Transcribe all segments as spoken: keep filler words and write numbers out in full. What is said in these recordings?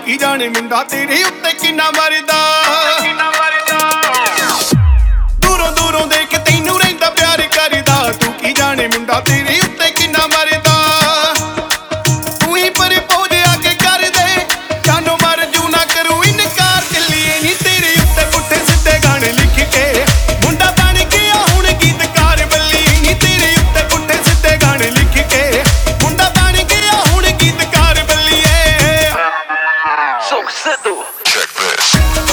ਕੀ ਜਾਣੇ ਮੁੰਡਾ ਤੇਰੇ ਉੱਤੇ ਕਿੰਨਾ ਮਰਦਾ। ਦੂਰੋਂ ਦੂਰੋਂ ਦੇਖ ਤੈਨੂੰ ਰਹਿੰਦਾ ਪਿਆਰ ਕਰਦਾ, ਤੂੰ ਕੀ ਜਾਣੇ ਮੁੰਡਾ ਤੇਰੇ ਉੱਤੇ ਕਿੰਨਾ ਮਰਦਾ। ਤੂੰ ਹੀ ਪ੍ਰਪੋਜ਼ ਆ ਕੇ ਕਰ ਦੇ, ਜਾਨੋਂ ਮਰ ਜੂ ਨਾ ਕਰੂ ਇਨਕਾਰ, ਚੱਲੀਏ ਨੀ ਤੇਰੇ ਉੱਤੇ ਪੁੱਠੇ ਸਿੱਧੇ ਗਾਣੇ ਲਿਖ ਕੇ। ਮੁੰਡਾ ਬਣ ਗਿਆ ਹੁਣ ਗੀਤਕਾਰ ਬੱਲੀ ਨੀ ਤੇਰੇ ਉੱਤੇ ਪੁੱਠੇ ਸਿੱਧੇ ਗਾਣੇ ਲਿਖ ਕੇ। ਮੁੰਡਾ ਬਣ ਗਿਆ ਹੁਣ ਗੀਤਕਾਰ ਬੱਲੀਏ। So Sidhu, check this.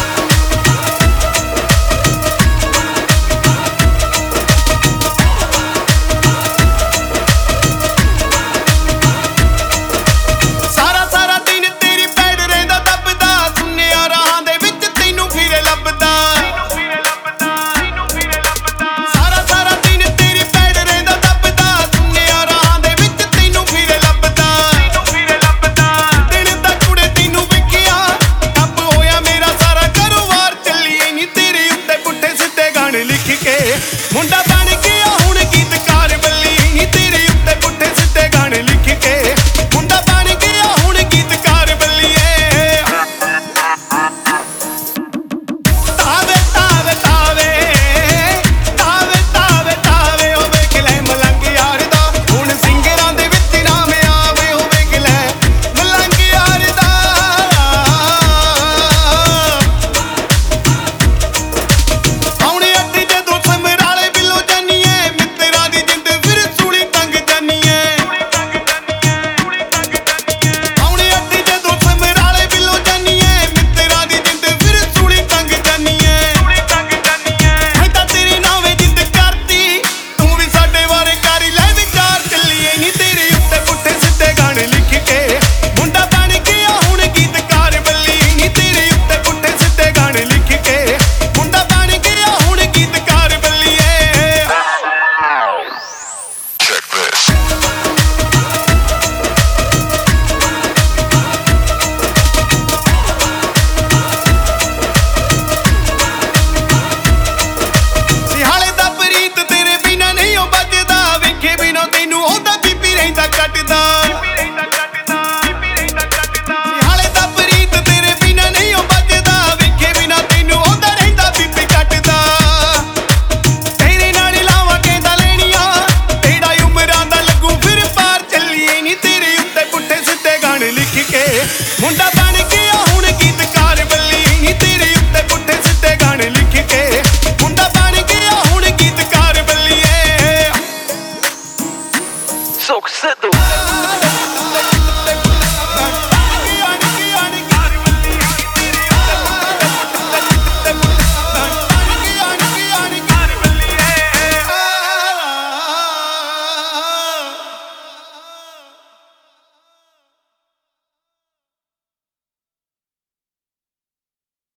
ਮੁੰਡਾ ਬਣ ਗਿਆ ਹੁਣ ਗੀਤਕਾਰ ਬੱਲੀ ਨੀ ਤੇਰੇ ਉੱਤੇ ਪੁੱਠੇ ਸਿੱਧੇ ਗਾਣੇ ਲਿਖ ਕੇ। ਮੁੰਡਾ ਬਣ ਗਿਆ ਹੁਣ ਗੀਤਕਾਰ ਬੱਲੀਏ। ਤਾਵੇ ਤਾਵੇ ਤਾਵੇ ਤਾਵੇ ਤਾਵੇ ਤਾਵੇ ਉਹ ਵੇਖ ਲੈ ਮਲੰਗ ਯਾਰ ਦਾ, ਹੁਣ ਸਿੰਗਰਾਂ ਦੇ ਵਿੱਚ ਨਾਮ ਆਵੇ ਉਹ ਵੇਖ ਲੈ ਮਲੰਗ ਯਾਰ ਦਾ। ਆਉਣੇ ਅੱਡੀ ਜਦੋਂ ਮੁੰਡਾ